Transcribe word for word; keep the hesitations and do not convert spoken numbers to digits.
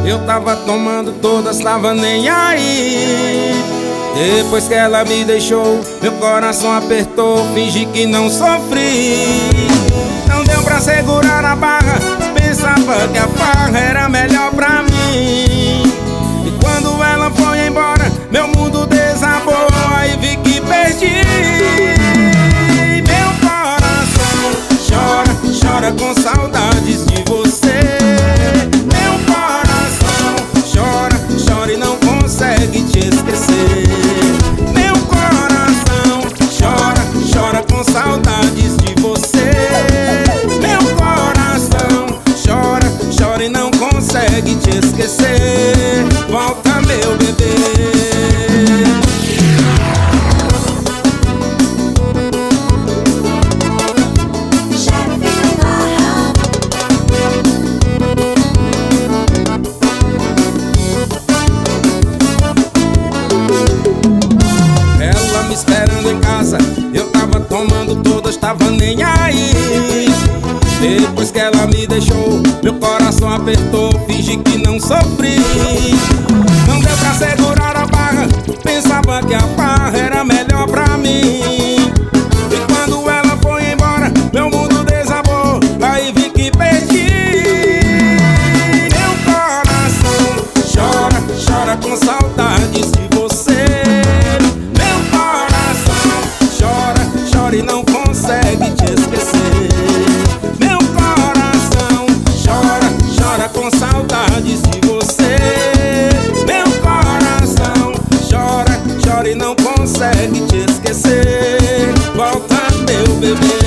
eu tava tomando todas, tava nem aí. Depois que ela me deixou, meu coração apertou, fingi que não sofri. Não deu pra segurar a barra, pensava que a farra era melhor pra mim. E quando ela foi embora, meu mundo desabou, aí vi que perdi. Meu coração chora, chora com saudades de você. Meu coração chora, chora e não consegue te esquecer. Meu coração chora, chora com saudades de você. Meu coração chora, chora e não consegue te esquecer. Volta, meu bebê. Esperando em casa, eu tava tomando todas, tava nem aí. Depois que ela me deixou, meu coração apertou, fingi que não sofri. Não deu pra segurar a barra, pensava que a farra era melhor pra mim. E quando ela foi embora, meu mundo desabou, aí vi que perdi. Meu coração chora, chora com saudades de você. E não consegue te esquecer. Meu coração chora, chora com saudades de você. Meu coração chora, chora e não consegue te esquecer. Volta, meu bebê.